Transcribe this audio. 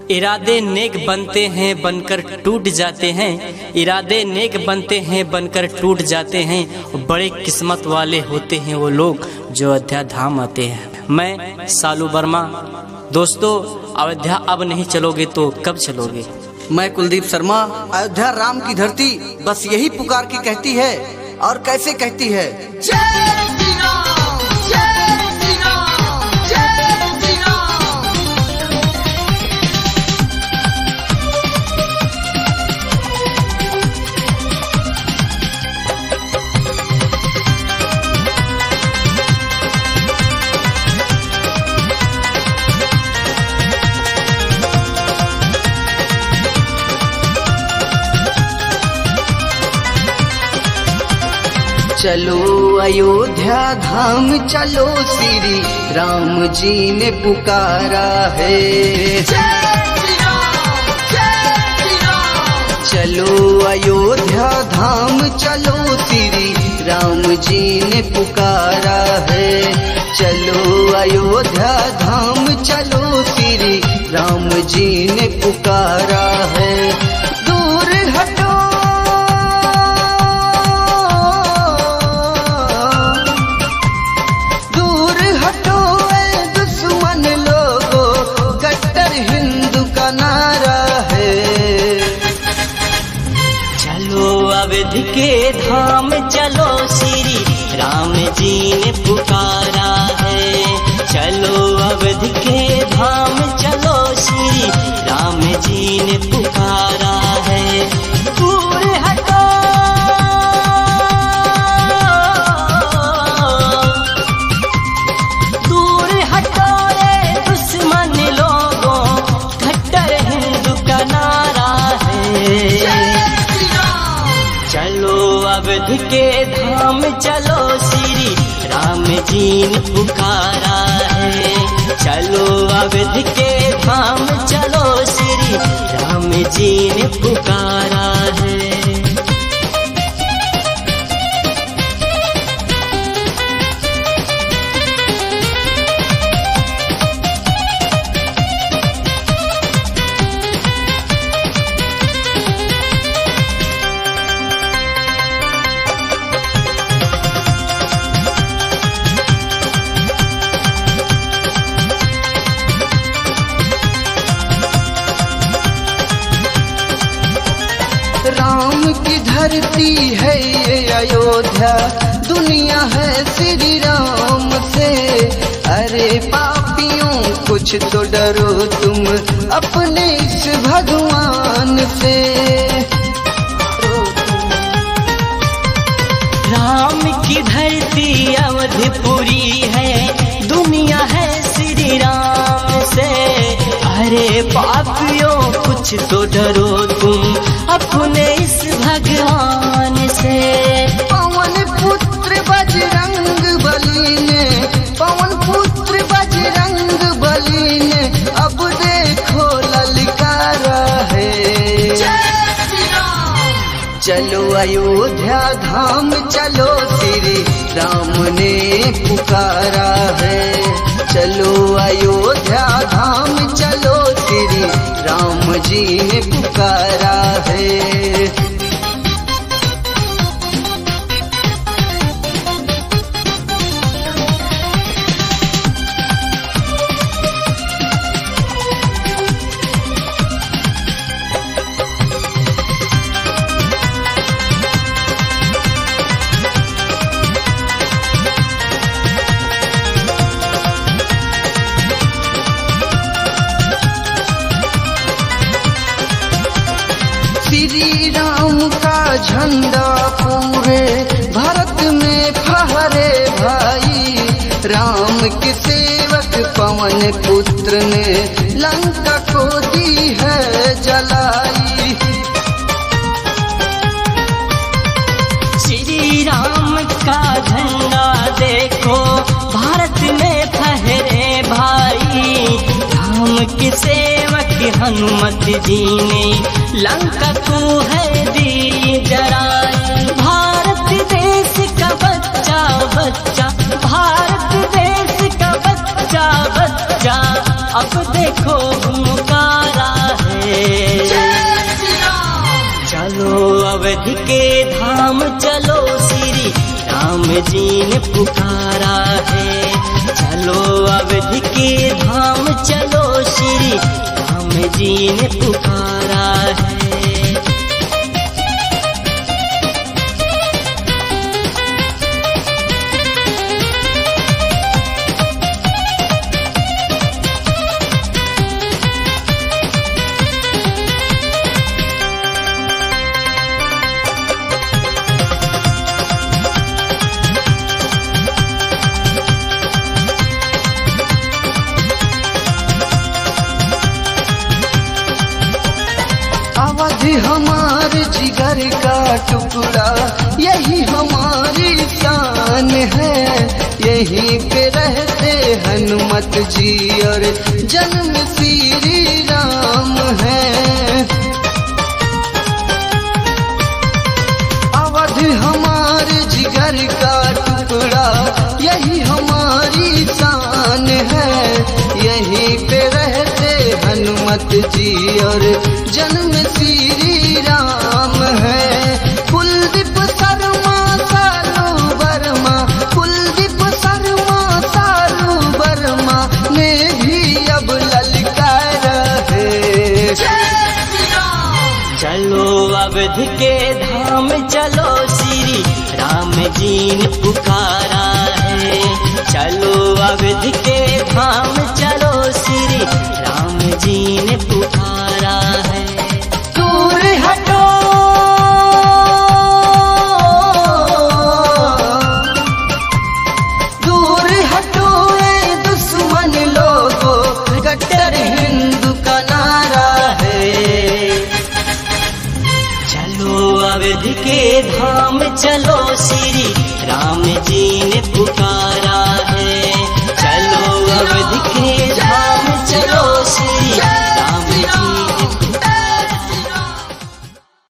इरादे नेक बनते हैं बनकर टूट जाते हैं, इरादे नेक बनते हैं बनकर टूट जाते हैं। बड़े किस्मत वाले होते हैं वो लोग जो अयोध्या धाम आते हैं। मैं सालू वर्मा। दोस्तों, अयोध्या अब नहीं चलोगे तो कब चलोगे? मैं कुलदीप शर्मा। अयोध्या राम की धरती बस यही पुकार के कहती है, और कैसे कहती है? चलो अयोध्या धाम चलो, श्री राम जी ने पुकारा है। चलो अयोध्या धाम चलो, श्री राम जी ने पुकारा है। चलो अयोध्या धाम चलो, श्री राम जी ने पुकारा है। दूर हटो अवध के धाम चलो, श्री राम जी ने पुकारा है। चलो अवध के धाम चलो, श्री राम जी ने पुकारा है। दूर हटो दूर हटो रे दुश्मन लोगों, कट्टर हिंदू का नारा है। चलो अवध के धाम चलो, श्री राम जी ने पुकारा है। चलो अवध के धाम चलो, श्री राम जी ने पुकारा है। राम की धरती है ये अयोध्या, दुनिया है श्री राम से। अरे पापियों कुछ तो डरो तुम अपने इस भगवान से। राम की धरती अवधपुरी है, दुनिया है श्री राम से। अरे पापियों कुछ तो डरो तुम अपने इस भगवान से। पवन पुत्र बजरंग बली ने, पवन पुत्र बजरंग बली ने अब देखो ललकारा है। चलो अयोध्या धाम चलो, श्री राम ने पुकारा है। चलो अयोध्या धाम चलो, श्री राम जी ने पुकारा है। श्री राम का झंडा पूरे भारत में फहरे भाई। राम के सेवक पवन पुत्र ने लंका को दी है जलाई। श्री राम का झंडा देखो भारत में फहरे भाई। राम के सेवक हनुमत जी ने लंका को है दी जराई। भारत देश का बच्चा बच्चा, भारत देश का बच्चा बच्चा अब देखो हुनकारा है। चलो अवधि के धाम चलो श्री राम जी ने पुकारा है। चलो अवधि के धाम चलो श्री राम जी ने पुकारा है। अवधि हमारे जिगर का टुकड़ा, यही हमारी शान है। यहीं पे रहते हनुमत जी और जन्म श्री राम है। अवधि हमारे जिगर का टुकड़ा, यही हमारी शान है। यहीं पे रहते हनुमत जी और जन्म श्री राम है। कुलदीप शर्मा सालू वर्मा, कुलदीप शर्मा सालू वर्मा ने भी अब ललकारा है। चलो अवधि के धाम चलो श्री राम जी ने पुकारा है। चलो अवधि के धाम चलो श्री राम जी ने पुकारा है। दूर हटो दूर हटो ए दुश्मन लोगों, कट्टर हिंदू का नारा है। चलो अवधि के धाम चलो श्री राम जी ने पुकारा